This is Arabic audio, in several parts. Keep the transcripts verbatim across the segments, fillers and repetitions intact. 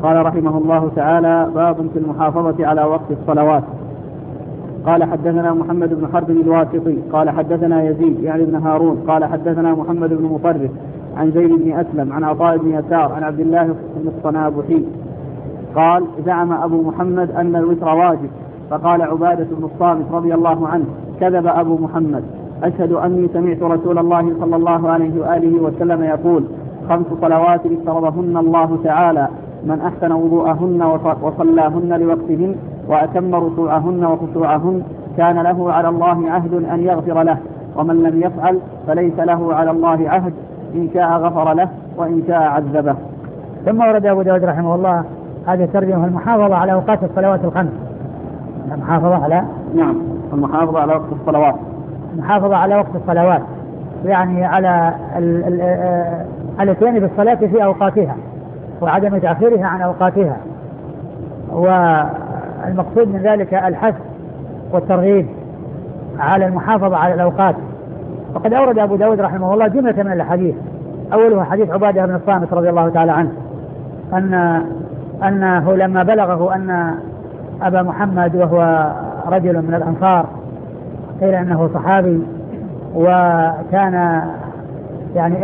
قال رحمه الله تعالى: باب في المحافظة على وقت الصلوات. قال حدثنا محمد بن حرب الواسطي قال حدثنا يزيد يعني بن هارون قال حدثنا محمد بن مطرف عن زيد بن أسلم عن عطاء بن يسار عن عبد الله بن الصنابحي قال: زعم أبو محمد أن الوتر واجب، فقال عبادة بن الصامت رضي الله عنه: كذب أبو محمد، أشهد أني سمعت رسول الله صلى الله عليه وآله وسلم يقول: خمس صلوات افترضهن الله تعالى، من أحسن وضوءهن وصلاهن لوقتهن وأتم ركوعهن وخشوعهن كان له على الله عهد أن يغفر له، ومن لم يفعل فليس له على الله عهد، إن شاء غفر له وإن شاء عذبه. ثم ورد أبو داود رحمه الله هذه الترجمة: المحافظة على أوقات الصلوات الخمس. المحافظة على نعم المحافظة على وقت الصلوات المحافظة على وقت الصلوات يعني على الاتيان بالصلاة في أوقاتها وعدم تأخيرها عن أوقاتها، والمقصود من ذلك الحث والترغيب على المحافظة على الأوقات. وقد أورد أبو داود رحمه الله جملة من الحديث، أولها حديث عبادة بن الصامت رضي الله تعالى عنه أن أنه لما بلغه أن أبا محمد وهو رجل من الأنصار قيل أنه صحابي وكان يعني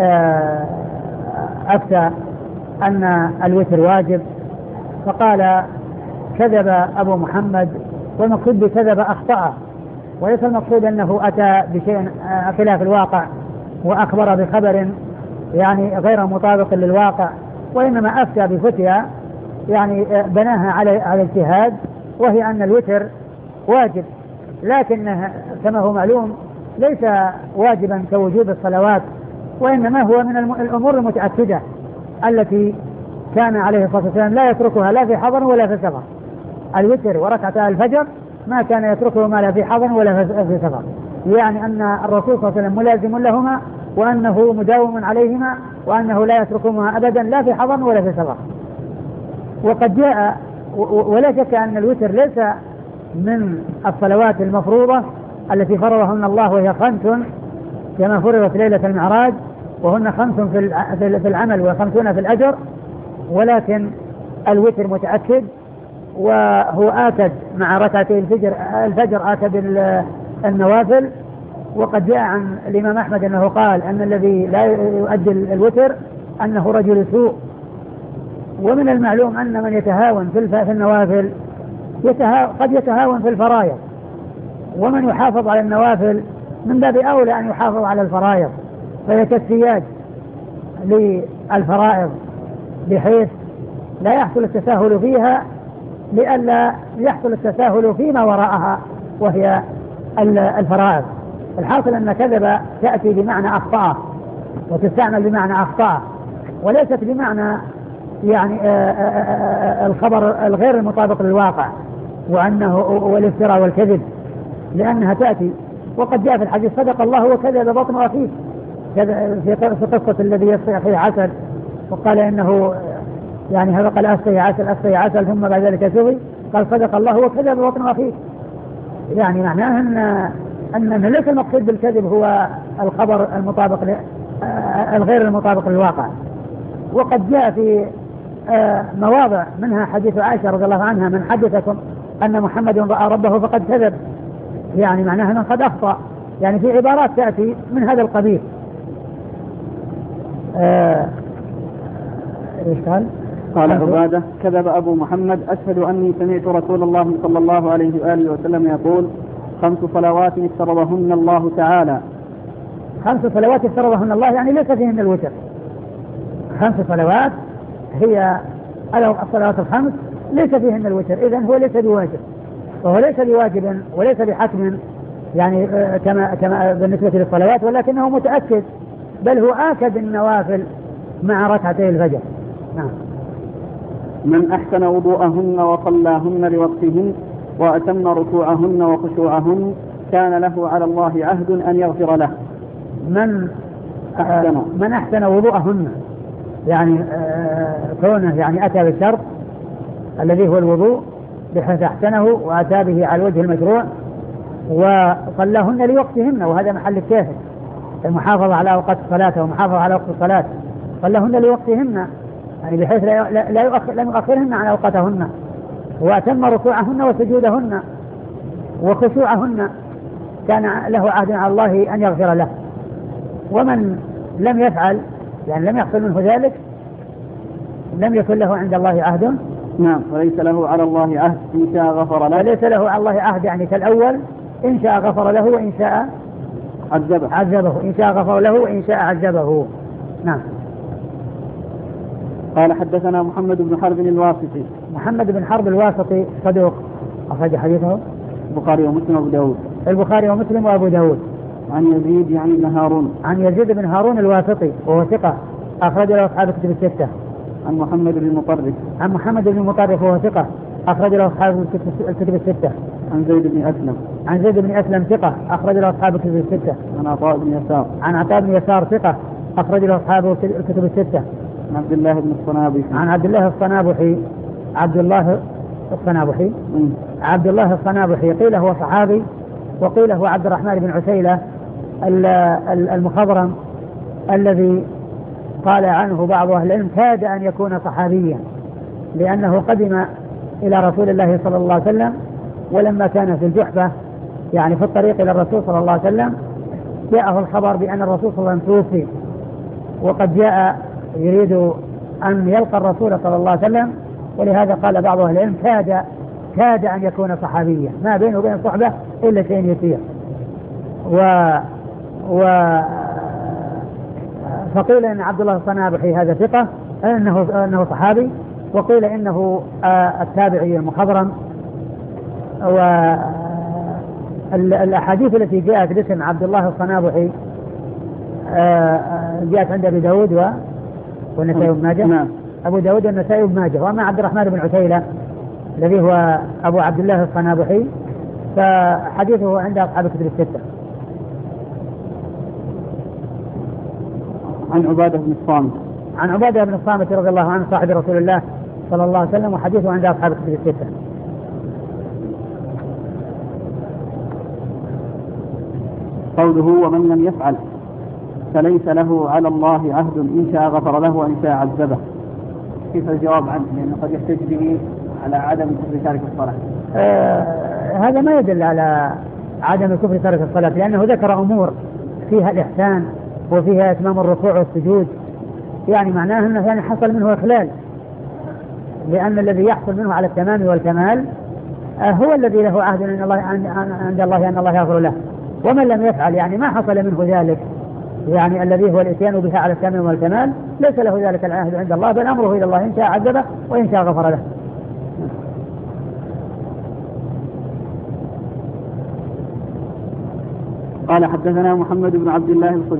أفتى أن الوتر واجب، فقال: كذب أبو محمد. والمقصود بكذب أخطأ، وليس المقصود أنه أتى بشيء خلاف الواقع وأخبر بخبر يعني غير مطابق للواقع، وإنما أفتى بفتيا يعني بناها على على اجتهاد، وهي أن الوتر واجب، لكنه كما هو معلوم ليس واجبا كوجوب الصلوات، وإنما هو من الأمور المتأكدة التي كان عليه الصلاة والسلام لا يتركها لا في حضر ولا في سفر. الوتر وركعتا الفجر ما كان يتركه ما لا في حضر ولا في سفر، يعني أن الرسول صلى الله عليه وسلم ملازم لهما، وأنه مداوم عليهما، وأنه لا يتركهما أبدا لا في حضر ولا في سفر. وقد جاء ولا شك أن الوتر ليس من الصلوات المفروضة التي فرضهن الله، وهي خمس كما فرضت ليلة المعراج، وهن خمس في العمل وخمسون في الأجر، ولكن الوتر متأكد وهو آكد مع ركعتي الفجر الفجر آكد النوافل. وقد جاء عن الإمام أحمد أنه قال أن الذي لا يؤدي الوتر أنه رجل سوء. ومن المعلوم أن من يتهاون في النوافل قد يتهاون في الفرائض، ومن يحافظ على النوافل من باب أولى أن يحافظ على الفرائض، فهي كالسياج للفرائض بحيث لا يحصل التساهل فيها لئلا يحصل التساهل فيما وراءها وهي الفرائض. الحاصل أن كذب تأتي بمعنى أخطأ وتستعمل بمعنى أخطأ، وليست بمعنى يعني الخبر الغير المطابق للواقع وأنه والافتراء والكذب، لأنها تأتي. وقد جاء في الحديث: صدق الله وكذب بطن أخيه، في قصة الذي يسقي أخيه عسل وقال إنه يعني هذا قال أسقي عسل أسقي عسل ثم بعد ذلك سقي، قال: صدق الله وكذب بطن أخيه. يعني معناه أن أن ليس المقصود بالكذب هو الخبر المطابق الغير المطابق للواقع. وقد جاء في مواضع منها حديث عائشة رضي الله عنها: من حدثكم أن محمد رأى ربه فقد كذب، يعني معناها من قد أخطأ، يعني في عبارات تأتي من هذا القبيل. إيش قال؟ قال عبادة: كذب أبو محمد، أشهد أني سمعت رسول الله صلى الله عليه وآله وسلم يقول: خمس صلوات افترضهن الله تعالى. خمس صلوات افترضهن الله يعني ليس فيهن الوتر. خمس صلوات هي الصلوات الخمس ليس فيهن الوتر، إذن هو ليس بواجب، وهو ليس بواجب وليس بحتم يعني كما كما بالنسبة للصلوات، ولكنه متأكد، بل هو آكد النوافل مع ركعتي الفجر. نعم. من أحسن وضوءهن وصلاهن لوقتهن وأتم ركوعهن وخشوعهن كان له على الله عهد أن يغفر له. من أحسن من أحسن وضوءهن يعني كونه يعني أتى بالشرط الذي هو الوضوء بحيث أحسنه وأتى به على الوجه المشروع، وصلاهن لوقتهن، وهذا محل الشاهد، المحافظة على أوقات الصلاة ومحافظة على وقت الصلاة. صلاهن لوقتهن يعني بحيث لا لا يؤخر لم يؤخرهن عن أوقاتهن، وأتم ركوعهن وسجودهن وخشوعهن، كان له عهد على الله أن يغفر له. ومن لم يفعل يعني لم يحصل منه ذلك لم يكن له عند الله عهد. نعم. وليس له على الله عهد إن شاء غفر له. وليس له على الله عهد يعني كالأول، إن شاء غفر له وإن شاء عذبه. عذبه إن شاء غفر له وإن شاء عذبه. نعم. قال حدثنا محمد بن حرب الواسطي. محمد بن حرب الواسطي صدوق أخرج حديثه البخاري ومسلم وأبو داود. البخاري ومسلم وأبو داود. عن يزيد يعني بن هارون. عن يزيد بن هارون الواسطي وهو ثقة أخرج له أصحاب الكتب الستة. عن محمد بن مطرف. عن محمد بن مطرف وهو ثقة أخرج له أصحاب الكتب الستة. عن زيد بن أسلم. عن زيد بن أسلم ثقة أخرج له أصحاب الكتب الستة. عن عطاء بن يسار. عن عطاء بن يسار ثقة أخرج له أصحاب الكتب الستة. عن عبد الله بن الصنابحي. عن عبد الله الصنابحي. عبد الله الصنابحي. م. عبد الله الصنابحي قيل هو صحابي وقيل هو عبد الرحمن بن عسيلة المخضرم الذي قال عنه بعض أهل العلم كاد أن يكون صحابيا، لأنه قدم إلى رسول الله صلى الله عليه وسلم، ولما كان في الجحفة يعني في الطريق إلى الرسول صلى الله عليه وسلم جاءه الخبر بأن الرسول صلى الله عليه وسلم توفي، وقد جاء يريد أن يلقى الرسول صلى الله عليه وسلم، ولهذا قال بعض أهل العلم كاد كاد أن يكون صحابيا، ما بينه وبين الصحبة إلا شيء يسير. و و فقيل ان عبد الله الصنابحي هذا ثقة انه انه صحابي، وقيل انه التابعي المخضرم. والاحاديث التي جاءت باسم عبد الله الصنابحي جاءت عند ابي داود والنسائي بن ماجه. ابو داود والنسائي بن ماجه. واما عبد الرحمن بن عتيلة الذي هو ابو عبد الله الصنابحي فحديثه عند اصحاب الكتب الستة. عن عبادة بن الصامت. عن عبادة بن الصامت رضي الله عنه صاحب رسول الله صلى الله عليه وسلم، وحديثه عند أصحاب الكتب الستة. قوله ومن لم يفعل فليس له على الله عهد إن شاء غفر له وإن شاء عذبه. كيف الجواب عنه؟ لأنه قد يحتج به على عدم كفر تارك الصلاة. آه هذا ما يدل على عدم كفر تارك الصلاة، لأنه ذكر أمور فيها الإحسان وفيها إتمام الركوع والسجود، يعني معناه أنه يعني حصل منه إخلال، لأن الذي يحصل منه على التمام والكمال هو الذي له عهد عند الله عند الله أن الله يغفر له. ومن لم يفعل يعني ما حصل منه ذلك، يعني الذي هو الإتيان بها على التمام والكمال ليس له ذلك العهد عند الله، بل أمره إلى الله إن شاء عذبه وإن شاء غفر له. قال حدثنا محمد بن عبد الله